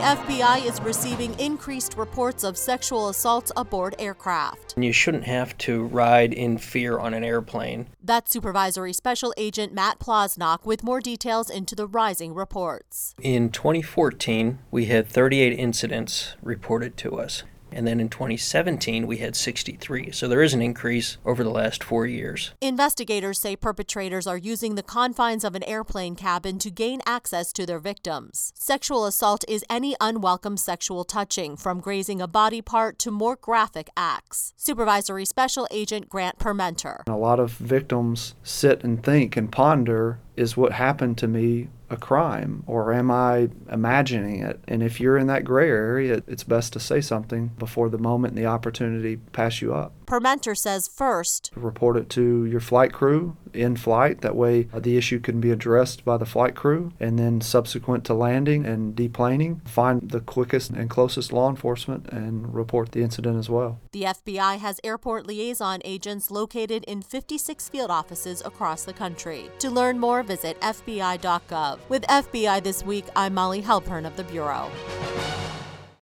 FBI is receiving increased reports of sexual assaults aboard aircraft. You shouldn't have to ride in fear on an airplane. That's Supervisory Special Agent Matt Plosnock with more details into the rising reports. In 2014, we had 38 incidents reported to us. And then in 2017, we had 63. So there is an increase over the last 4 years. Investigators say perpetrators are using the confines of an airplane cabin to gain access to their victims. Sexual assault is any unwelcome sexual touching, from grazing a body part to more graphic acts. Supervisory Special Agent Grant Permenter. A lot of victims sit and think and ponder, is what happened to me a crime, or am I imagining it? And if you're in that gray area, it's best to say something before the moment and the opportunity pass you up. Permenter says first, report it to your flight crew in flight. That way the issue can be addressed by the flight crew, and then subsequent to landing and deplaning, find the quickest and closest law enforcement and report the incident as well. The FBI has airport liaison agents located in 56 field offices across the country. To learn more, visit FBI.gov. With FBI This Week, I'm Molly Halpern of the Bureau.